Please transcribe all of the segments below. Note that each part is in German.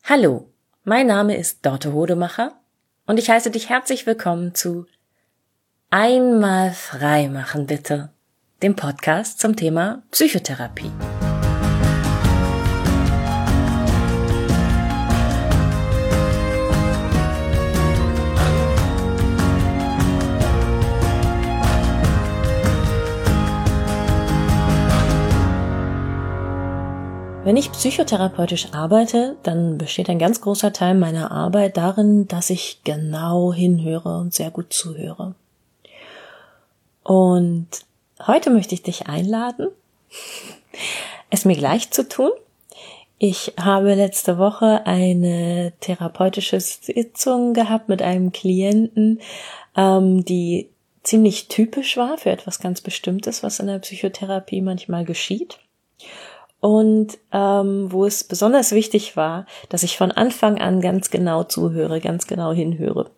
Hallo, mein Name ist Dorte Hodemacher und ich heiße dich herzlich willkommen zu Einmal frei machen bitte, dem Podcast zum Thema Psychotherapie. Wenn ich psychotherapeutisch arbeite, dann besteht ein ganz großer Teil meiner Arbeit darin, dass ich genau hinhöre und sehr gut zuhöre. Und heute möchte ich dich einladen, es mir gleich zu tun. Ich habe letzte Woche eine therapeutische Sitzung gehabt mit einem Klienten, die ziemlich typisch war für etwas ganz Bestimmtes, was in der Psychotherapie manchmal geschieht. Und wo es besonders wichtig war, dass ich von Anfang an ganz genau zuhöre, ganz genau hinhöre.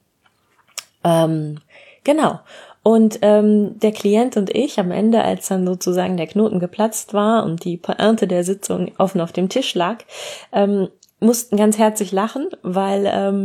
Genau. Und der Klient und ich am Ende, als dann sozusagen der Knoten geplatzt war und die Pointe der Sitzung offen auf dem Tisch lag, mussten ganz herzlich lachen, weil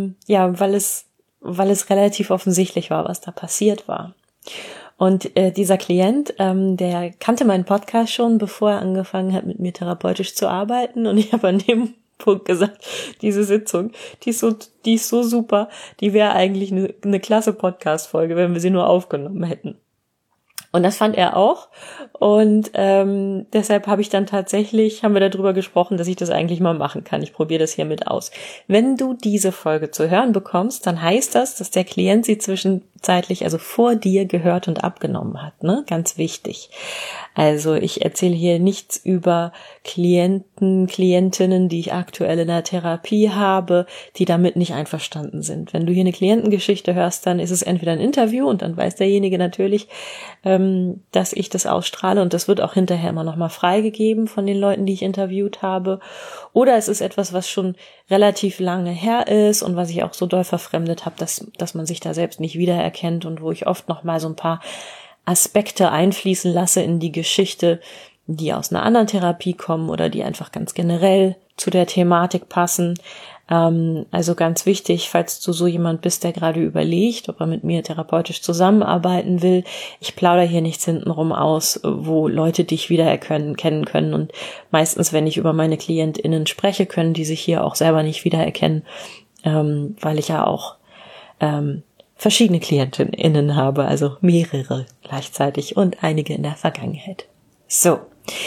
es relativ offensichtlich war, was da passiert war. Und dieser Klient, der kannte meinen Podcast schon, bevor er angefangen hat, mit mir therapeutisch zu arbeiten. Und ich habe an dem Punkt gesagt, diese Sitzung, die ist so super, die wäre eigentlich eine klasse Podcast-Folge, wenn wir sie nur aufgenommen hätten. Und das fand er auch. Und deshalb haben wir darüber gesprochen, dass ich das eigentlich mal machen kann. Ich probiere das hiermit aus. Wenn du diese Folge zu hören bekommst, dann heißt das, dass der Klient sie zwischenzeitlich, also vor dir, gehört und abgenommen hat. Ne? Ganz wichtig. Also ich erzähle hier nichts über Klienten, Klientinnen, die ich aktuell in der Therapie habe, die damit nicht einverstanden sind. Wenn du hier eine Klientengeschichte hörst, dann ist es entweder ein Interview und dann weiß derjenige natürlich, dass ich das ausstrahle und das wird auch hinterher immer nochmal freigegeben von den Leuten, die ich interviewt habe. Oder es ist etwas, was schon relativ lange her ist und was ich auch so doll verfremdet habe, dass man sich da selbst nicht wiedererkennt und wo ich oft nochmal so ein paar Aspekte einfließen lasse in die Geschichte, die aus einer anderen Therapie kommen oder die einfach ganz generell zu der Thematik passen. Also ganz wichtig, falls du so jemand bist, der gerade überlegt, ob er mit mir therapeutisch zusammenarbeiten will, ich plaudere hier nichts hintenrum aus, wo Leute dich kennen können. Und meistens, wenn ich über meine KlientInnen spreche, können die sich hier auch selber nicht wiedererkennen, weil ich ja auch verschiedene KlientInnen habe, also mehrere gleichzeitig und einige in der Vergangenheit. So,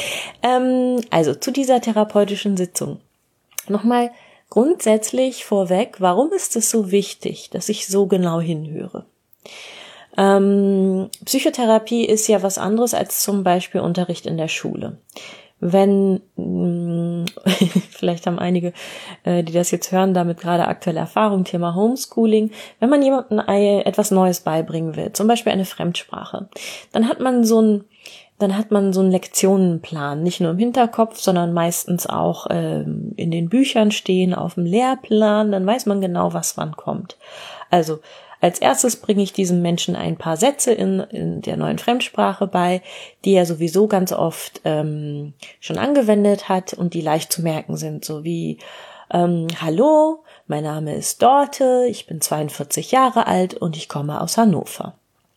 also zu dieser therapeutischen Sitzung. Nochmal grundsätzlich vorweg, warum ist es so wichtig, dass ich so genau hinhöre? Psychotherapie ist ja was anderes als zum Beispiel Unterricht in der Schule. Wenn, vielleicht haben einige, die das jetzt hören, damit gerade aktuelle Erfahrung, Thema Homeschooling, wenn man jemandem etwas Neues beibringen will, zum Beispiel eine Fremdsprache, dann hat man so einen Lektionenplan, nicht nur im Hinterkopf, sondern meistens auch in den Büchern stehen, auf dem Lehrplan, dann weiß man genau, was wann kommt. Also als erstes bringe ich diesem Menschen ein paar Sätze in der neuen Fremdsprache bei, die er sowieso ganz oft schon angewendet hat und die leicht zu merken sind, so wie Hallo, mein Name ist Dorte, ich bin 42 Jahre alt und ich komme aus Hannover.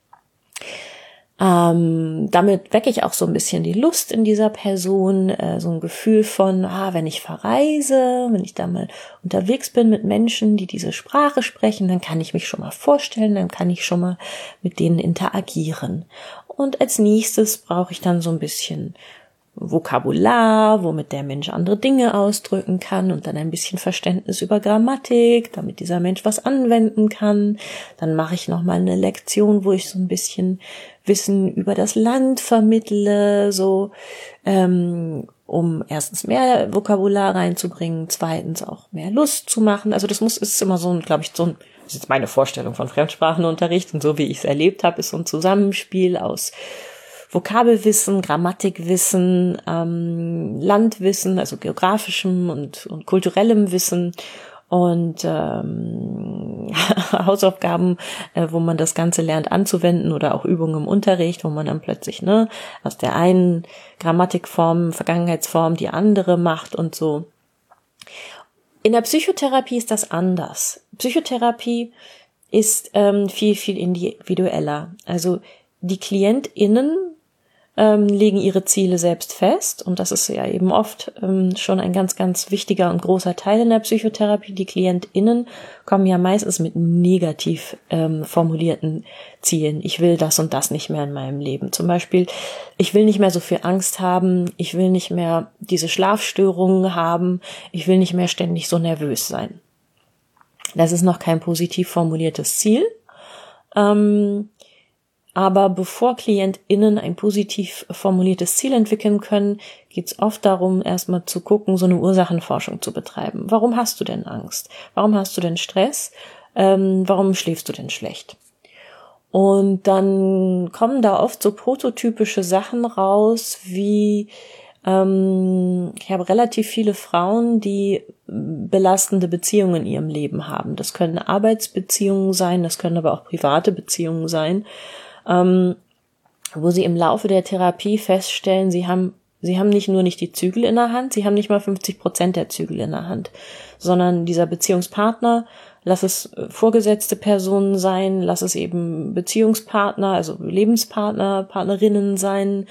Damit wecke ich auch so ein bisschen die Lust in dieser Person, so ein Gefühl von, wenn ich verreise, wenn ich da mal unterwegs bin mit Menschen, die diese Sprache sprechen, dann kann ich mich schon mal vorstellen, dann kann ich schon mal mit denen interagieren. Und als nächstes brauche ich dann so ein bisschen Vokabular, womit der Mensch andere Dinge ausdrücken kann und dann ein bisschen Verständnis über Grammatik, damit dieser Mensch was anwenden kann. Dann mache ich nochmal eine Lektion, wo ich so ein bisschen Wissen über das Land vermittle, so um erstens mehr Vokabular reinzubringen, zweitens auch mehr Lust zu machen. Also ist immer so ein, glaube ich, das ist jetzt meine Vorstellung von Fremdsprachenunterricht und so wie ich es erlebt habe, ist so ein Zusammenspiel aus Vokabelwissen, Grammatikwissen, Landwissen, also geografischem und kulturellem Wissen und Hausaufgaben, wo man das Ganze lernt anzuwenden oder auch Übungen im Unterricht, wo man dann plötzlich aus der einen Grammatikform, Vergangenheitsform die andere macht und so. In der Psychotherapie ist das anders. Psychotherapie ist viel, viel individueller. Also die KlientInnen legen ihre Ziele selbst fest und das ist ja eben oft schon ein ganz, ganz wichtiger und großer Teil in der Psychotherapie. Die KlientInnen kommen ja meistens mit negativ formulierten Zielen. Ich will das und das nicht mehr in meinem Leben. Zum Beispiel, ich will nicht mehr so viel Angst haben, ich will nicht mehr diese Schlafstörungen haben, ich will nicht mehr ständig so nervös sein. Das ist noch kein positiv formuliertes Ziel. Aber bevor KlientInnen ein positiv formuliertes Ziel entwickeln können, geht es oft darum, erstmal zu gucken, so eine Ursachenforschung zu betreiben. Warum hast du denn Angst? Warum hast du denn Stress? Warum schläfst du denn schlecht? Und dann kommen da oft so prototypische Sachen raus, wie ich habe relativ viele Frauen, die belastende Beziehungen in ihrem Leben haben. Das können Arbeitsbeziehungen sein, das können aber auch private Beziehungen sein. Wo sie im Laufe der Therapie feststellen, sie haben nicht nur nicht die Zügel in der Hand, sie haben nicht mal 50% der Zügel in der Hand, sondern dieser Beziehungspartner, lass es vorgesetzte Personen sein, lass es eben Beziehungspartner, also Lebenspartner, Partnerinnen sein,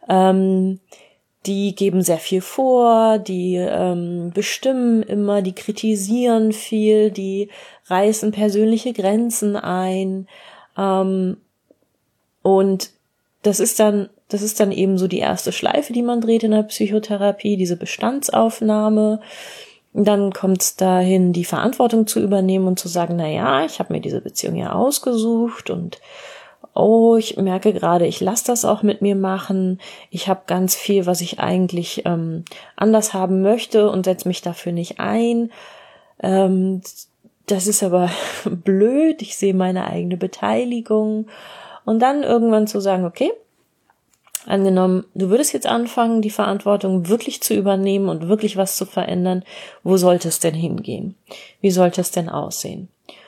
die geben sehr viel vor, die bestimmen immer, die kritisieren viel, die reißen persönliche Grenzen ein, und das ist dann eben so die erste Schleife, die man dreht in der Psychotherapie, diese Bestandsaufnahme. Dann kommt es dahin, die Verantwortung zu übernehmen und zu sagen, na ja, ich habe mir diese Beziehung ja ausgesucht und ich merke gerade, ich lasse das auch mit mir machen. Ich habe ganz viel, was ich eigentlich anders haben möchte und setze mich dafür nicht ein. Das ist aber blöd, ich sehe meine eigene Beteiligung. Und dann irgendwann zu sagen, okay, angenommen, du würdest jetzt anfangen, die Verantwortung wirklich zu übernehmen und wirklich was zu verändern. Wo sollte es denn hingehen? Wie sollte es denn aussehen?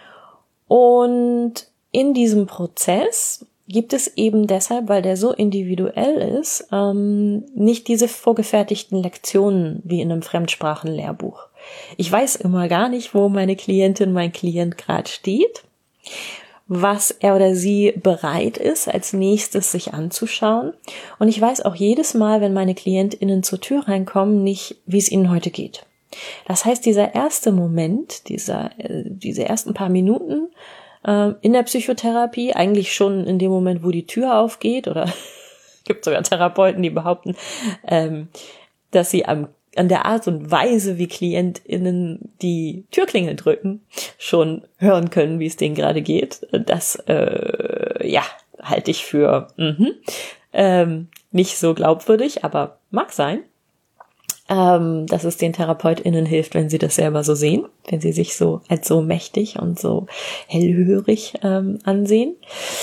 Und in diesem Prozess gibt es eben deshalb, weil der so individuell ist, nicht diese vorgefertigten Lektionen wie in einem Fremdsprachenlehrbuch. Ich weiß immer gar nicht, wo meine Klientin, mein Klient gerade steht, was er oder sie bereit ist, als nächstes sich anzuschauen. Und ich weiß auch jedes Mal, wenn meine KlientInnen zur Tür reinkommen, nicht, wie es ihnen heute geht. Das heißt, dieser erste Moment, diese ersten paar Minuten in der Psychotherapie, eigentlich schon in dem Moment, wo die Tür aufgeht, oder gibt sogar Therapeuten, die behaupten, dass sie an der Art und Weise, wie KlientInnen die Türklingel drücken, schon hören können, wie es denen gerade geht. Das, halte ich für nicht so glaubwürdig, aber mag sein, dass es den TherapeutInnen hilft, wenn sie das selber so sehen, wenn sie sich so als so mächtig und so hellhörig ansehen.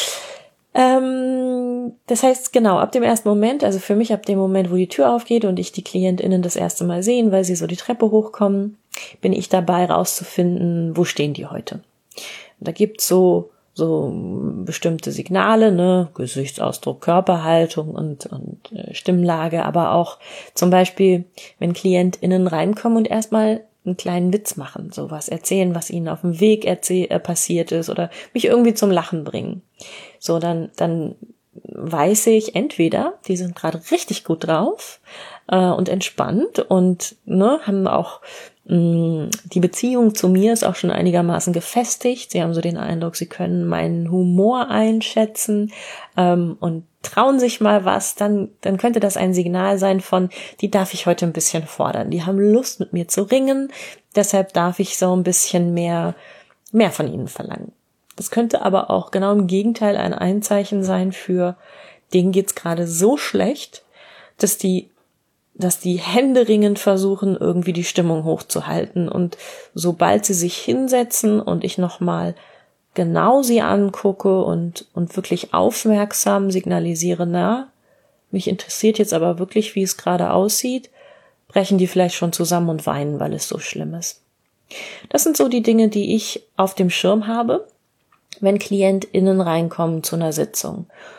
Das heißt, genau, ab dem ersten Moment, also für mich ab dem Moment, wo die Tür aufgeht und ich die KlientInnen das erste Mal sehen, weil sie so die Treppe hochkommen, bin ich dabei rauszufinden, wo stehen die heute. Und da gibt's so bestimmte Signale, ne, Gesichtsausdruck, Körperhaltung und Stimmlage, aber auch zum Beispiel, wenn KlientInnen reinkommen und erstmal einen kleinen Witz machen, sowas erzählen, was ihnen auf dem Weg passiert ist oder mich irgendwie zum Lachen bringen. So, dann weiß ich entweder, die sind gerade richtig gut drauf und entspannt und haben auch die Beziehung zu mir ist auch schon einigermaßen gefestigt. Sie haben so den Eindruck, sie können meinen Humor einschätzen und trauen sich mal was, dann könnte das ein Signal sein von, die darf ich heute ein bisschen fordern. Die haben Lust, mit mir zu ringen, deshalb darf ich so ein bisschen mehr von ihnen verlangen. Das könnte aber auch genau im Gegenteil ein Einzeichen sein für, denen geht's gerade so schlecht, dass die händeringend versuchen, irgendwie die Stimmung hochzuhalten. Und sobald sie sich hinsetzen und ich nochmal genau sie angucke und wirklich aufmerksam signalisiere, mich interessiert jetzt aber wirklich, wie es gerade aussieht, brechen die vielleicht schon zusammen und weinen, weil es so schlimm ist. Das sind so die Dinge, die ich auf dem Schirm habe, wenn KlientInnen reinkommen zu einer Sitzung.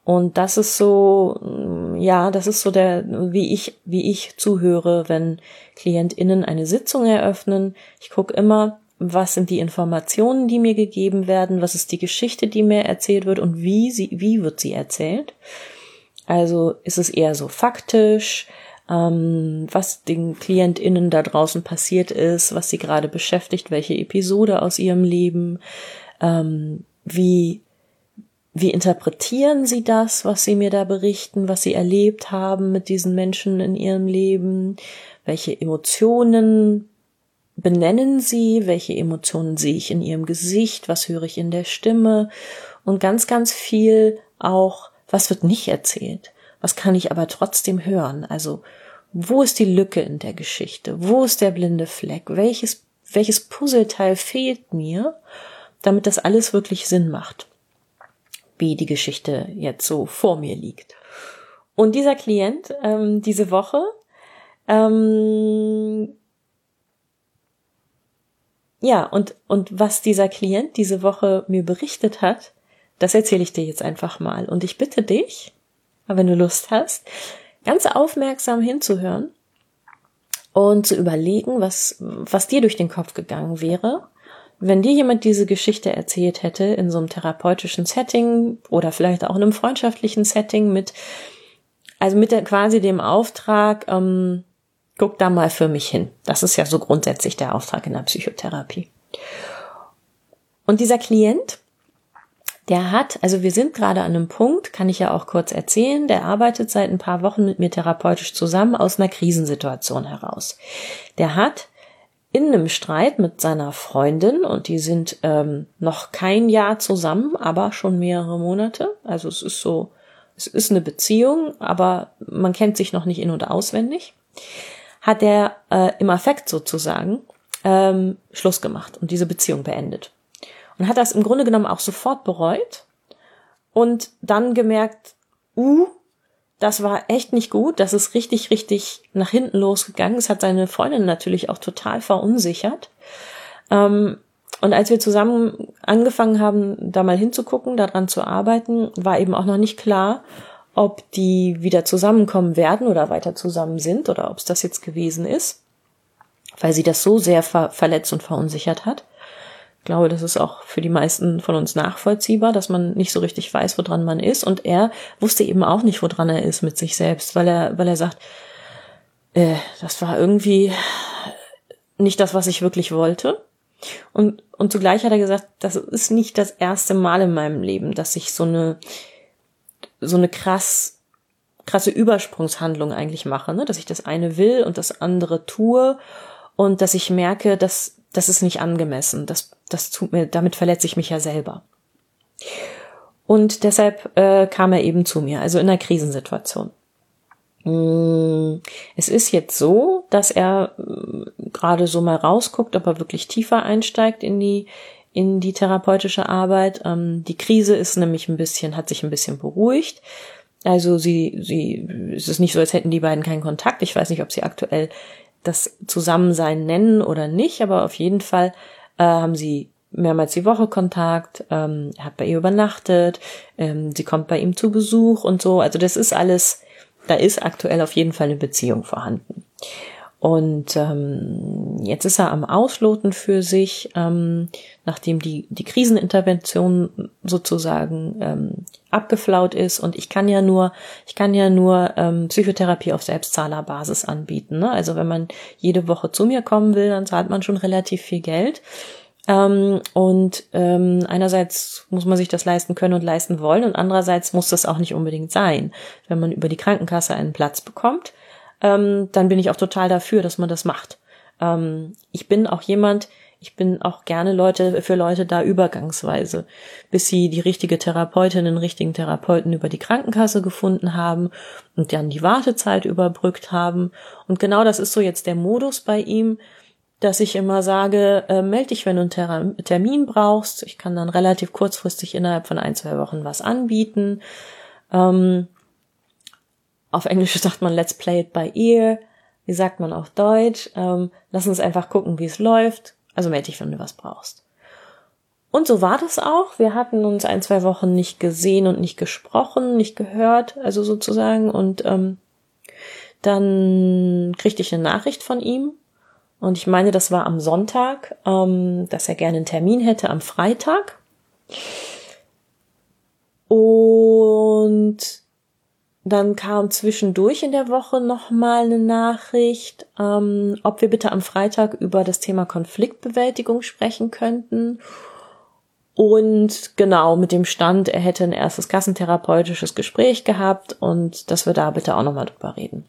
Und das ist so, ja, das ist so wie ich zuhöre, wenn KlientInnen eine Sitzung eröffnen. Ich gucke immer, was sind die Informationen, die mir gegeben werden, was ist die Geschichte, die mir erzählt wird und wie wird sie erzählt. Also ist es eher so faktisch, was den KlientInnen da draußen passiert ist, was sie gerade beschäftigt, welche Episode aus ihrem Leben, wie interpretieren sie das, was sie mir da berichten, was sie erlebt haben mit diesen Menschen in ihrem Leben, welche Emotionen benennen sie, welche Emotionen sehe ich in ihrem Gesicht, was höre ich in der Stimme und ganz, ganz viel auch, was wird nicht erzählt, was kann ich aber trotzdem hören, also wo ist die Lücke in der Geschichte, wo ist der blinde Fleck, welches Puzzleteil fehlt mir, damit das alles wirklich Sinn macht, wie die Geschichte jetzt so vor mir liegt. Und dieser Klient diese Woche, ja, und was dieser Klient diese Woche mir berichtet hat, das erzähle ich dir jetzt einfach mal. Und ich bitte dich, wenn du Lust hast, ganz aufmerksam hinzuhören und zu überlegen, was dir durch den Kopf gegangen wäre, wenn dir jemand diese Geschichte erzählt hätte in so einem therapeutischen Setting oder vielleicht auch in einem freundschaftlichen Setting mit quasi dem Auftrag, guck da mal für mich hin. Das ist ja so grundsätzlich der Auftrag in der Psychotherapie. Und dieser Klient, wir sind gerade an einem Punkt, kann ich ja auch kurz erzählen, der arbeitet seit ein paar Wochen mit mir therapeutisch zusammen aus einer Krisensituation heraus. Der hat in einem Streit mit seiner Freundin, und die sind noch kein Jahr zusammen, aber schon mehrere Monate, also es ist eine Beziehung, aber man kennt sich noch nicht in- und auswendig, hat er im Affekt sozusagen Schluss gemacht und diese Beziehung beendet. Und hat das im Grunde genommen auch sofort bereut und dann gemerkt, das war echt nicht gut, das ist richtig, richtig nach hinten losgegangen. Es hat seine Freundin natürlich auch total verunsichert. Und als wir zusammen angefangen haben, da mal hinzugucken, daran zu arbeiten, war eben auch noch nicht klar, ob die wieder zusammenkommen werden oder weiter zusammen sind oder ob es das jetzt gewesen ist, weil sie das so sehr verletzt und verunsichert hat. Ich glaube, das ist auch für die meisten von uns nachvollziehbar, dass man nicht so richtig weiß, woran man ist. Und er wusste eben auch nicht, woran er ist mit sich selbst, weil er sagt, das war irgendwie nicht das, was ich wirklich wollte. Und zugleich hat er gesagt, das ist nicht das erste Mal in meinem Leben, dass ich so eine krasse Übersprungshandlung eigentlich mache, ne? Dass ich das eine will und das andere tue und dass ich merke, das ist nicht angemessen. Das tut mir, damit verletze ich mich ja selber. Und deshalb kam er eben zu mir, also in einer Krisensituation. Es ist jetzt so, dass er gerade so mal rausguckt, ob er wirklich tiefer einsteigt in die therapeutische Arbeit. Die Krise ist nämlich hat sich ein bisschen beruhigt. Also es ist nicht so, als hätten die beiden keinen Kontakt. Ich weiß nicht, ob sie aktuell das Zusammensein nennen oder nicht, aber auf jeden Fall haben sie mehrmals die Woche Kontakt, er hat bei ihr übernachtet, sie kommt bei ihm zu Besuch und so. Also das ist alles, da ist aktuell auf jeden Fall eine Beziehung vorhanden. Und jetzt ist er am Ausloten für sich, nachdem die Krisenintervention sozusagen abgeflaut ist. Und ich kann ja nur Psychotherapie auf Selbstzahlerbasis anbieten. Ne? Also wenn man jede Woche zu mir kommen will, dann zahlt man schon relativ viel Geld. Einerseits muss man sich das leisten können und leisten wollen und andererseits muss das auch nicht unbedingt sein. Wenn man über die Krankenkasse einen Platz bekommt, dann bin ich auch total dafür, dass man das macht. Ich bin auch gerne für Leute da übergangsweise, bis sie die richtige Therapeutin, den richtigen Therapeuten über die Krankenkasse gefunden haben und dann die Wartezeit überbrückt haben. Und genau das ist so jetzt der Modus bei ihm, dass ich immer sage, melde dich, wenn du einen Termin brauchst. Ich kann dann relativ kurzfristig innerhalb von 1-2 Wochen was anbieten. Auf Englisch sagt man, let's play it by ear. Wie sagt man auf Deutsch? Lass uns einfach gucken, wie es läuft. Also melde dich, wenn du was brauchst. Und so war das auch. Wir hatten uns 1-2 Wochen nicht gesehen und nicht gesprochen, nicht gehört, also sozusagen. Und dann kriegte ich eine Nachricht von ihm. Und ich meine, das war am Sonntag, dass er gerne einen Termin hätte am Freitag. Und dann kam zwischendurch in der Woche nochmal eine Nachricht, ob wir bitte am Freitag über das Thema Konfliktbewältigung sprechen könnten. Und genau mit dem Stand, er hätte ein erstes kassentherapeutisches Gespräch gehabt und dass wir da bitte auch nochmal drüber reden.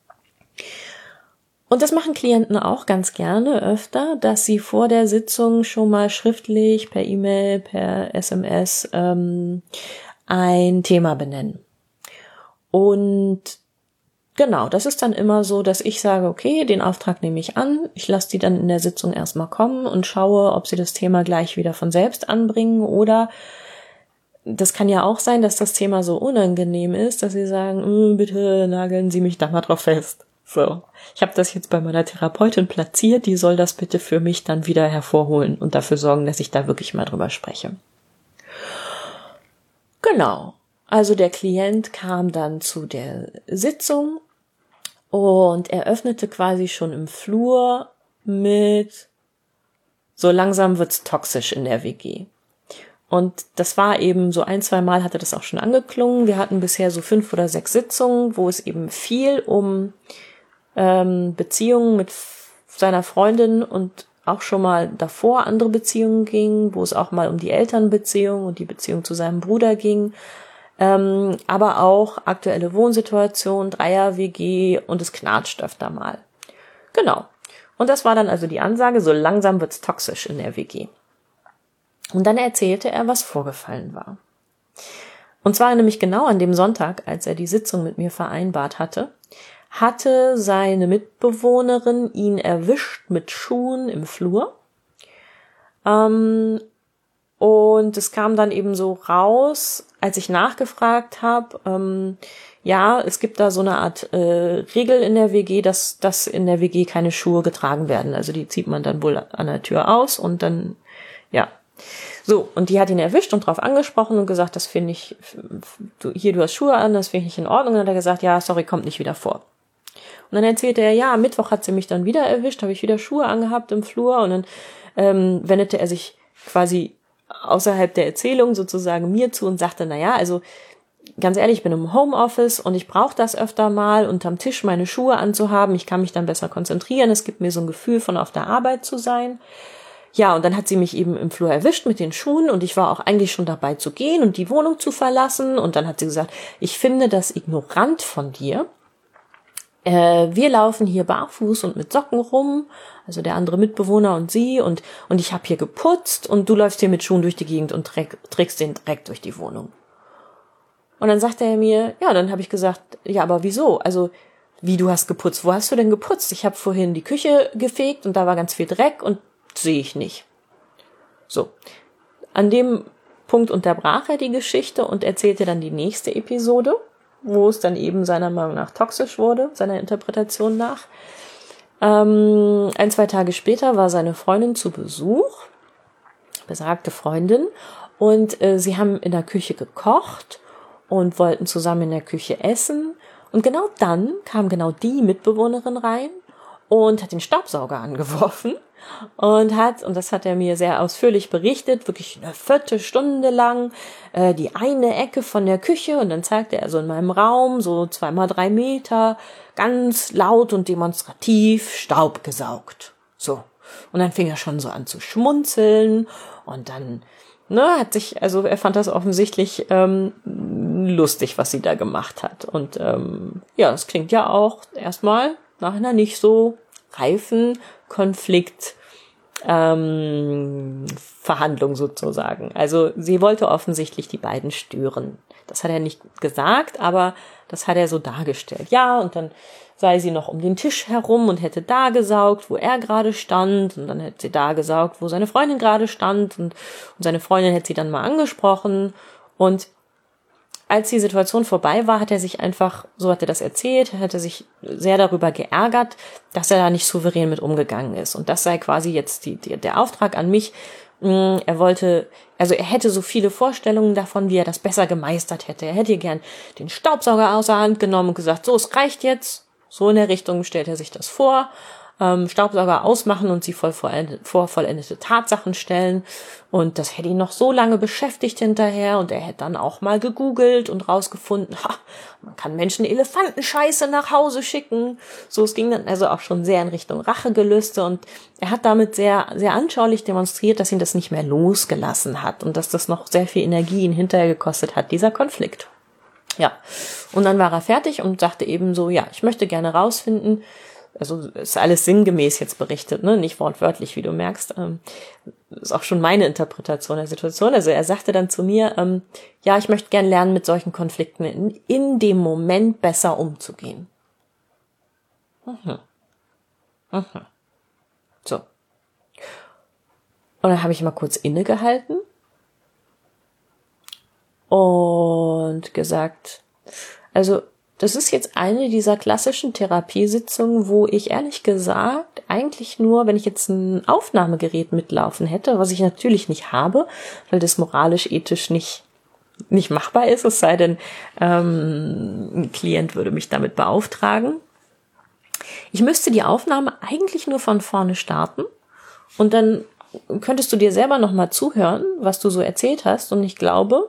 Und das machen Klienten auch ganz gerne öfter, dass sie vor der Sitzung schon mal schriftlich, per E-Mail, per SMS ein Thema benennen. Und genau, das ist dann immer so, dass ich sage, okay, den Auftrag nehme ich an, ich lasse die dann in der Sitzung erstmal kommen und schaue, ob sie das Thema gleich wieder von selbst anbringen oder das kann ja auch sein, dass das Thema so unangenehm ist, dass sie sagen, bitte nageln Sie mich da mal drauf fest. So, ich habe das jetzt bei meiner Therapeutin platziert, die soll das bitte für mich dann wieder hervorholen und dafür sorgen, dass ich da wirklich mal drüber spreche. Genau, also der Klient kam dann zu der Sitzung und er öffnete quasi schon im Flur mit, so langsam wird's toxisch in der WG. Und das war eben so 1-2 Mal hatte das auch schon angeklungen. Wir hatten bisher so 5 oder 6 Sitzungen, wo es eben viel um Beziehungen mit seiner Freundin und auch schon mal davor andere Beziehungen ging, wo es auch mal um die Elternbeziehung und die Beziehung zu seinem Bruder ging, aber auch aktuelle Wohnsituation, Dreier-WG und es knatscht öfter mal. Genau. Und das war dann also die Ansage, so langsam wird's toxisch in der WG. Und dann erzählte er, was vorgefallen war. Und zwar nämlich genau an dem Sonntag, als er die Sitzung mit mir vereinbart hatte seine Mitbewohnerin ihn erwischt mit Schuhen im Flur. Und es kam dann eben so raus, als ich nachgefragt habe, ja, es gibt da so eine Art Regel in der WG, dass in der WG keine Schuhe getragen werden. Also die zieht man dann wohl an der Tür aus und dann, ja. So, und die hat ihn erwischt und drauf angesprochen und gesagt, das finde ich, du hast Schuhe an, das finde ich nicht in Ordnung. Und dann hat er gesagt, ja, sorry, kommt nicht wieder vor. Und dann erzählte er, ja, am Mittwoch hat sie mich dann wieder erwischt, habe ich wieder Schuhe angehabt im Flur und dann wendete er sich quasi außerhalb der Erzählung sozusagen mir zu und sagte, naja, also ganz ehrlich, ich bin im Homeoffice und ich brauche das öfter mal, unterm Tisch meine Schuhe anzuhaben, ich kann mich dann besser konzentrieren, es gibt mir so ein Gefühl von auf der Arbeit zu sein. Ja, und dann hat sie mich eben im Flur erwischt mit den Schuhen und ich war auch eigentlich schon dabei zu gehen und die Wohnung zu verlassen und dann hat sie gesagt, ich finde das ignorant von dir. Wir laufen hier barfuß und mit Socken rum, also der andere Mitbewohner und sie und ich habe hier geputzt und du läufst hier mit Schuhen durch die Gegend und trägst den Dreck durch die Wohnung. Und dann sagte er mir, ja, dann habe ich gesagt, ja, aber wieso? Also, wie, du hast geputzt? Wo hast du denn geputzt? Ich habe vorhin die Küche gefegt und da war ganz viel Dreck und sehe ich nicht. So, an dem Punkt unterbrach er die Geschichte und erzählte dann die nächste Episode, wo es dann eben seiner Meinung nach toxisch wurde, seiner Interpretation nach. 1-2 Tage später war seine Freundin zu Besuch, besagte Freundin, und sie haben in der Küche gekocht und wollten zusammen in der Küche essen. Und genau dann kam genau die Mitbewohnerin rein und hat den Staubsauger angeworfen und das hat er mir sehr ausführlich berichtet, wirklich eine Viertelstunde lang, die eine Ecke von der Küche und dann zeigte er so in meinem Raum, so 2x3 Meter, ganz laut und demonstrativ Staub gesaugt. So. Und dann fing er schon so an zu schmunzeln und dann, er fand das offensichtlich lustig, was sie da gemacht hat. Und das klingt ja auch erstmal nach einer nicht so reifen Konflikt Verhandlung sozusagen. Also sie wollte offensichtlich die beiden stören. Das hat er nicht gesagt, aber das hat er so dargestellt. Ja, und dann sei sie noch um den Tisch herum und hätte da gesaugt, wo er gerade stand, und dann hätte sie da gesaugt, wo seine Freundin gerade stand, und seine Freundin hätte sie dann mal angesprochen. Und als die Situation vorbei war, hat er sich einfach, so hat er das erzählt, hat er sich sehr darüber geärgert, dass er da nicht souverän mit umgegangen ist. Und das sei quasi jetzt der Auftrag an mich, Er hätte so viele Vorstellungen davon, wie er das besser gemeistert hätte. Er hätte gern den Staubsauger aus der Hand genommen und gesagt, so, es reicht jetzt. So in der Richtung stellt er sich das vor. Staubsauger ausmachen und sie vor vollendete Tatsachen stellen. Und das hätte ihn noch so lange beschäftigt hinterher. Und er hätte dann auch mal gegoogelt und rausgefunden, man kann Menschen Elefantenscheiße nach Hause schicken. So, es ging dann also auch schon sehr in Richtung Rachegelüste. Und er hat damit sehr, sehr anschaulich demonstriert, dass ihn das nicht mehr losgelassen hat. Und dass das noch sehr viel Energie ihn hinterher gekostet hat, dieser Konflikt. Ja, und dann war er fertig und sagte eben so, ja, ich möchte gerne rausfinden, also ist alles sinngemäß jetzt berichtet, ne, nicht wortwörtlich, wie du merkst, ist auch schon meine Interpretation der Situation. Also er sagte dann zu mir, ja, ich möchte gern lernen, mit solchen Konflikten in dem Moment besser umzugehen. So. Und dann habe ich mal kurz innegehalten und gesagt, also das ist jetzt eine dieser klassischen Therapiesitzungen, wo ich ehrlich gesagt eigentlich nur, wenn ich jetzt ein Aufnahmegerät mitlaufen hätte, was ich natürlich nicht habe, weil das moralisch, ethisch nicht machbar ist, es sei denn, ein Klient würde mich damit beauftragen. Ich müsste die Aufnahme eigentlich nur von vorne starten und dann könntest du dir selber nochmal zuhören, was du so erzählt hast, und ich glaube,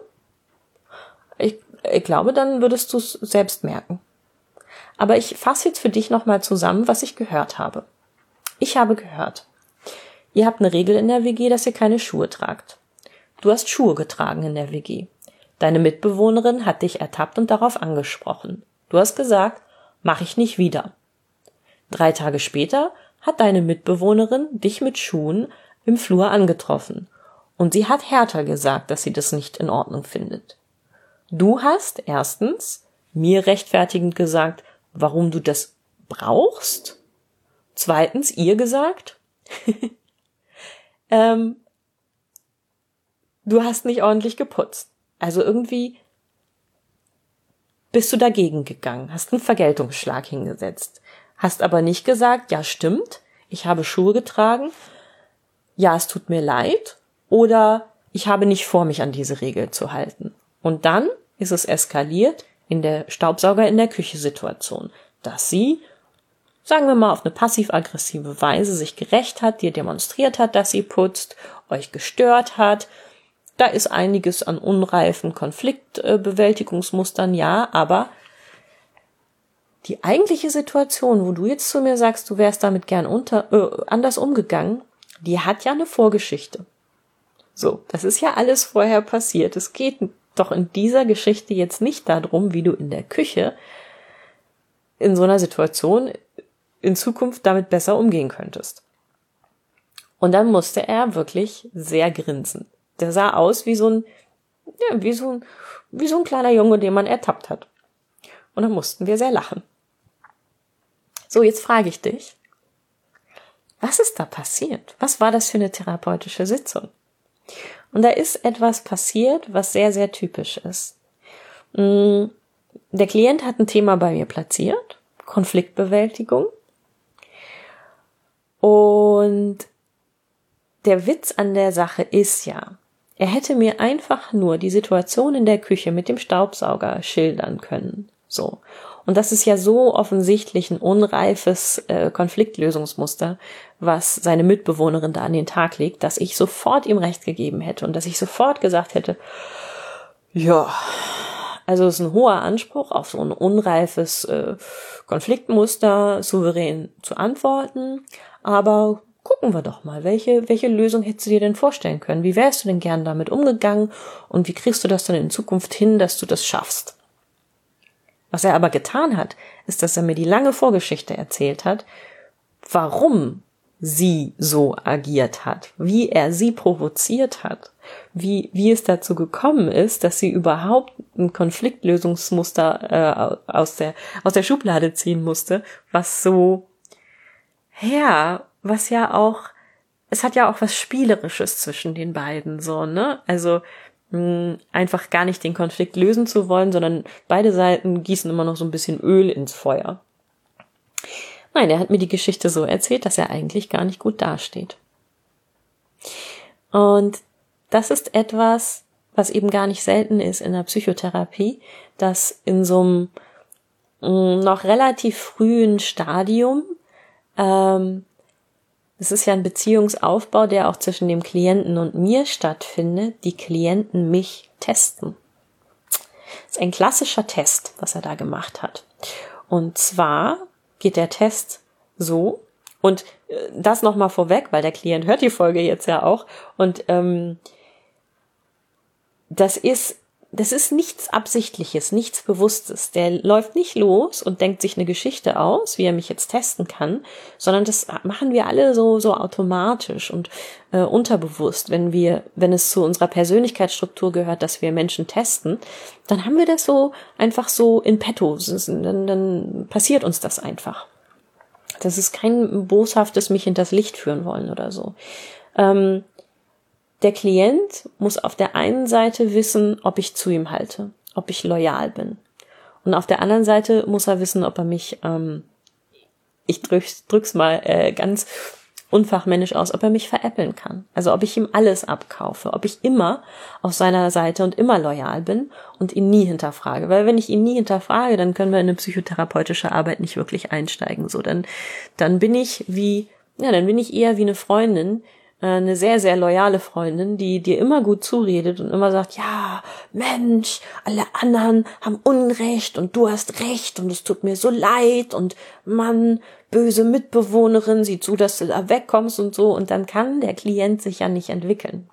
dann würdest du es selbst merken. Aber ich fasse jetzt für dich nochmal zusammen, was ich gehört habe. Ich habe gehört, ihr habt eine Regel in der WG, dass ihr keine Schuhe tragt. Du hast Schuhe getragen in der WG. Deine Mitbewohnerin hat dich ertappt und darauf angesprochen. Du hast gesagt, mach ich nicht wieder. 3 Tage später hat deine Mitbewohnerin dich mit Schuhen im Flur angetroffen. Und sie hat härter gesagt, dass sie das nicht in Ordnung findet. Du hast erstens mir rechtfertigend gesagt, warum du das brauchst. Zweitens ihr gesagt, du hast nicht ordentlich geputzt. Also irgendwie bist du dagegen gegangen, hast einen Vergeltungsschlag hingesetzt, hast aber nicht gesagt, ja stimmt, ich habe Schuhe getragen, ja es tut mir leid, oder ich habe nicht vor, mich an diese Regel zu halten. Und dann ist es eskaliert in der Staubsauger in der Küche Situation, dass sie, sagen wir mal, auf eine passiv-aggressive Weise sich gerächt hat, dir demonstriert hat, dass sie putzt, euch gestört hat. Da ist einiges an unreifen Konfliktbewältigungsmustern, ja, aber die eigentliche Situation, wo du jetzt zu mir sagst, du wärst damit gern anders umgegangen, die hat ja eine Vorgeschichte. So, das ist ja alles vorher passiert. Es geht doch in dieser Geschichte jetzt nicht darum, wie du in der Küche in so einer Situation in Zukunft damit besser umgehen könntest. Und dann musste er wirklich sehr grinsen. Der sah aus wie so ein kleiner Junge, den man ertappt hat. Und dann mussten wir sehr lachen. So, jetzt frage ich dich, was ist da passiert? Was war das für eine therapeutische Sitzung? Und da ist etwas passiert, was sehr, sehr typisch ist. Der Klient hat ein Thema bei mir platziert, Konfliktbewältigung. Und der Witz an der Sache ist ja, er hätte mir einfach nur die Situation in der Küche mit dem Staubsauger schildern können. So. Und das ist ja so offensichtlich ein unreifes Konfliktlösungsmuster, was seine Mitbewohnerin da an den Tag legt, dass ich sofort ihm Recht gegeben hätte und dass ich sofort gesagt hätte, ja, also es ist ein hoher Anspruch auf so ein unreifes Konfliktmuster souverän zu antworten, aber gucken wir doch mal, welche Lösung hättest du dir denn vorstellen können? Wie wärst du denn gern damit umgegangen und wie kriegst du das dann in Zukunft hin, dass du das schaffst? Was er aber getan hat, ist, dass er mir die lange Vorgeschichte erzählt hat, warum sie so agiert hat, wie er sie provoziert hat, wie es dazu gekommen ist, dass sie überhaupt ein Konfliktlösungsmuster aus der Schublade ziehen musste, was ja auch, es hat ja auch was Spielerisches zwischen den beiden, so, ne? Also einfach gar nicht den Konflikt lösen zu wollen, sondern beide Seiten gießen immer noch so ein bisschen Öl ins Feuer. Nein, er hat mir die Geschichte so erzählt, dass er eigentlich gar nicht gut dasteht. Und das ist etwas, was eben gar nicht selten ist in der Psychotherapie, dass in so einem noch relativ frühen Stadium, es ist ja ein Beziehungsaufbau, der auch zwischen dem Klienten und mir stattfindet, die Klienten mich testen. Das ist ein klassischer Test, was er da gemacht hat. Und zwar geht der Test so, und das nochmal vorweg, weil der Klient hört die Folge jetzt ja auch, und das ist nichts Absichtliches, nichts Bewusstes. Der läuft nicht los und denkt sich eine Geschichte aus, wie er mich jetzt testen kann, sondern das machen wir alle so automatisch und unterbewusst. Wenn es zu unserer Persönlichkeitsstruktur gehört, dass wir Menschen testen, dann haben wir das so einfach so in petto. Dann passiert uns das einfach. Das ist kein boshaftes mich hinters Licht führen wollen oder so. Der Klient muss auf der einen Seite wissen, ob ich zu ihm halte, ob ich loyal bin. Und auf der anderen Seite muss er wissen, ob er mich, ich drück's mal ganz unfachmännisch aus, ob er mich veräppeln kann. Also ob ich ihm alles abkaufe, ob ich immer auf seiner Seite und immer loyal bin und ihn nie hinterfrage. Weil wenn ich ihn nie hinterfrage, dann können wir in eine psychotherapeutische Arbeit nicht wirklich einsteigen. So, dann bin ich eher wie eine Freundin, eine sehr, sehr loyale Freundin, die dir immer gut zuredet und immer sagt, ja, Mensch, alle anderen haben Unrecht und du hast Recht und es tut mir so leid und Mann, böse Mitbewohnerin, sieh zu, dass du da wegkommst und so, und dann kann der Klient sich ja nicht entwickeln.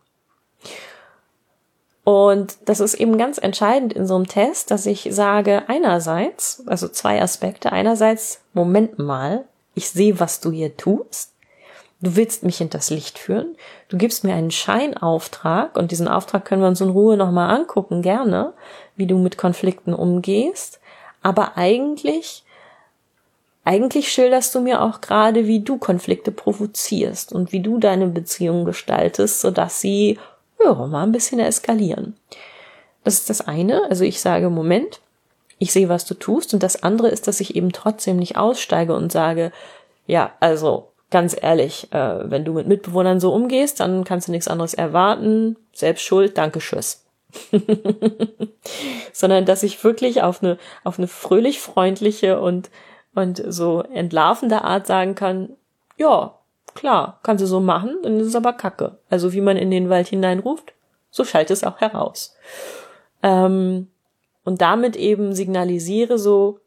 Und das ist eben ganz entscheidend in so einem Test, dass ich sage, einerseits, also zwei Aspekte, einerseits, Moment mal, ich sehe, was du hier tust. Du willst mich hinters Licht führen. Du gibst mir einen Scheinauftrag, und diesen Auftrag können wir uns in Ruhe nochmal angucken, gerne, wie du mit Konflikten umgehst. Aber eigentlich schilderst du mir auch gerade, wie du Konflikte provozierst und wie du deine Beziehung gestaltest, sodass sie, mal ein bisschen eskalieren. Das ist das eine. Also ich sage, Moment, ich sehe, was du tust. Und das andere ist, dass ich eben trotzdem nicht aussteige und sage, ja, also ganz ehrlich, wenn du mit Mitbewohnern so umgehst, dann kannst du nichts anderes erwarten. Selbst schuld, danke, tschüss. Sondern dass ich wirklich auf eine fröhlich freundliche und so entlarvende Art sagen kann, ja, klar, kannst du so machen, dann ist es aber Kacke. Also wie man in den Wald hineinruft, so schallt es auch heraus. Und damit eben signalisiere so,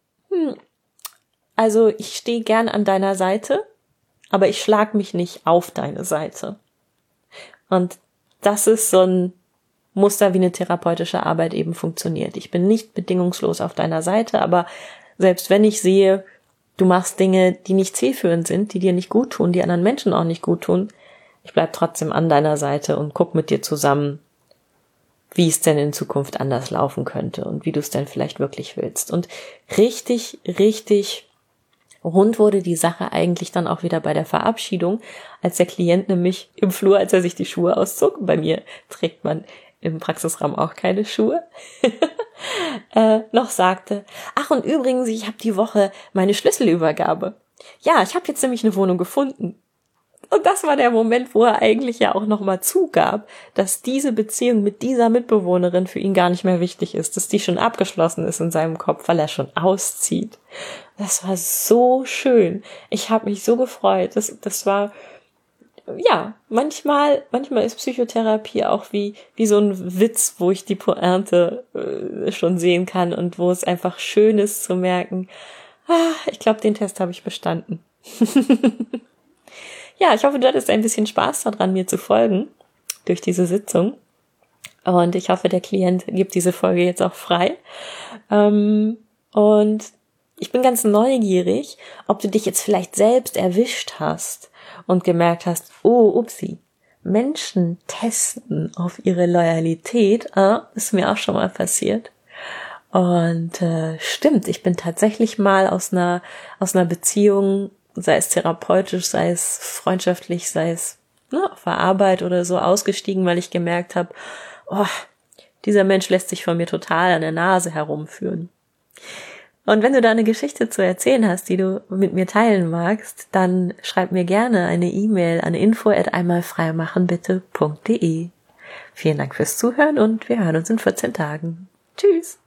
also ich stehe gern an deiner Seite, aber ich schlag mich nicht auf deine Seite. Und das ist so ein Muster, wie eine therapeutische Arbeit eben funktioniert. Ich bin nicht bedingungslos auf deiner Seite, aber selbst wenn ich sehe, du machst Dinge, die nicht zielführend sind, die dir nicht gut tun, die anderen Menschen auch nicht gut tun, ich bleib trotzdem an deiner Seite und guck mit dir zusammen, wie es denn in Zukunft anders laufen könnte und wie du es denn vielleicht wirklich willst. Und richtig, richtig rund wurde die Sache eigentlich dann auch wieder bei der Verabschiedung, als der Klient nämlich im Flur, als er sich die Schuhe auszog, bei mir trägt man im Praxisraum auch keine Schuhe, noch sagte, ach und übrigens, ich habe die Woche meine Schlüsselübergabe. Ja, ich habe jetzt nämlich eine Wohnung gefunden. Und das war der Moment, wo er eigentlich ja auch nochmal zugab, dass diese Beziehung mit dieser Mitbewohnerin für ihn gar nicht mehr wichtig ist, dass die schon abgeschlossen ist in seinem Kopf, weil er schon auszieht. Das war so schön. Ich habe mich so gefreut. Das war, ja, manchmal ist Psychotherapie auch wie so ein Witz, wo ich die Pointe schon sehen kann und wo es einfach schön ist zu merken, ich glaube, den Test habe ich bestanden. Ja, ich hoffe, du hattest ein bisschen Spaß daran, mir zu folgen durch diese Sitzung. Und ich hoffe, der Klient gibt diese Folge jetzt auch frei. Und ich bin ganz neugierig, ob du dich jetzt vielleicht selbst erwischt hast und gemerkt hast, oh, upsi, Menschen testen auf ihre Loyalität. Ist mir auch schon mal passiert. Und stimmt, ich bin tatsächlich mal aus einer Beziehung, sei es therapeutisch, sei es freundschaftlich, sei es auf der Arbeit oder so, ausgestiegen, weil ich gemerkt habe, dieser Mensch lässt sich von mir total an der Nase herumführen. Und wenn du da eine Geschichte zu erzählen hast, die du mit mir teilen magst, dann schreib mir gerne eine E-Mail an info@einmalfreimachenbitte.de. Vielen Dank fürs Zuhören und wir hören uns in 14 Tagen. Tschüss!